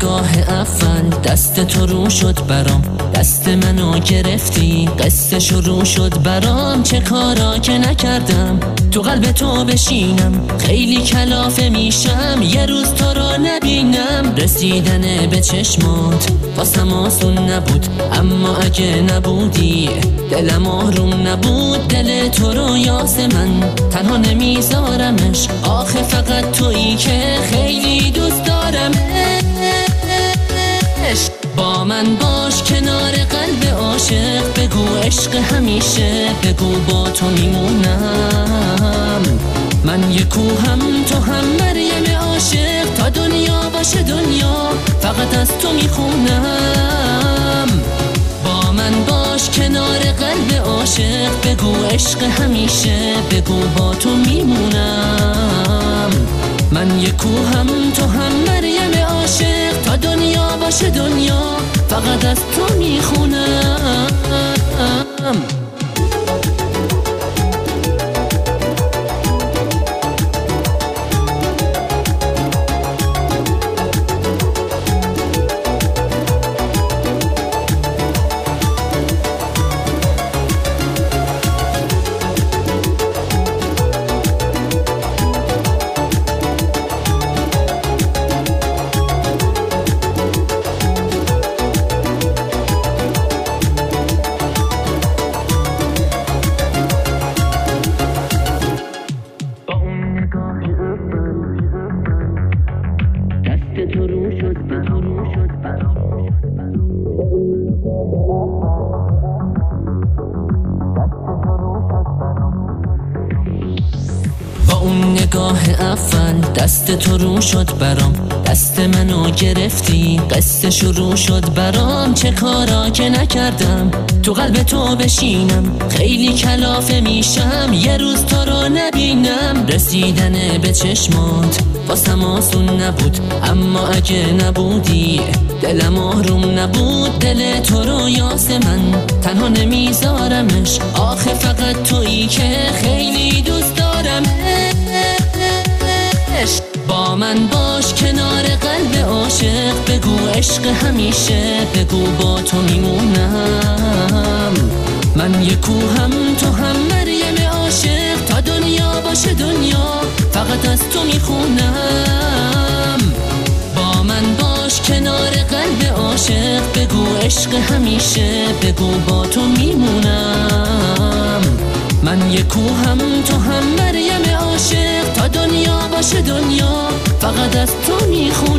نگاه اول دست تو رو شد برام، دست منو گرفتی قصه شروع شد برام. چه کارا که نکردم تو قلب تو بشینم، خیلی کلافه میشم یه روز تو رو نبینم. رسیدن به چشمات واسم آسون نبود، اما اگه نبودی دلم آروم نبود. دل تو رو یاس من تنها نمیذارمش، آخه فقط تویی که خیلی دوست دارم. با من باش کنار قلب عاشق، بگو عشق همیشه، بگو با تو میمونم. من یه کوهم تو هم مریم عاشق، تا دنیا باشه دنیا فقط از تو میخونم. با من باش کنار قلب عاشق، بگو عشق همیشه، بگو با تو میمونم. من یه کوهم تو هم مریم عاشق، تا دنیا باشه دنیا فقط از تو میخونم. با اون نگاه اول دست تو رو شد برام، دست منو گرفتی قصه شروع شد برام. چه کارا که نکردم تو قلب تو بشینم، خیلی کلافه میشم یه روز تو رو نبینم. رسیدن به چشمات واسم آسون نبود، اما اگه نبودی دلم آروم نبود. دل تو رو یاس من تنها نمیذارمش، آخه فقط تویی که خیلی دوست دارم. با من باش کنار قلب عاشق، بگو عشق همیشه، بگو با تو میمونم. من یه کوهم تو هم مریم عاشق، تا دنیا باشه دنیا فقط از تو میخونم. با من باش کنار قلب عاشق، بگو عشق همیشه، بگو با تو میمونم. من یه کوهم تو هم مریم عاشق، تا دنیا باشه دنیا فقط از تو میخونم.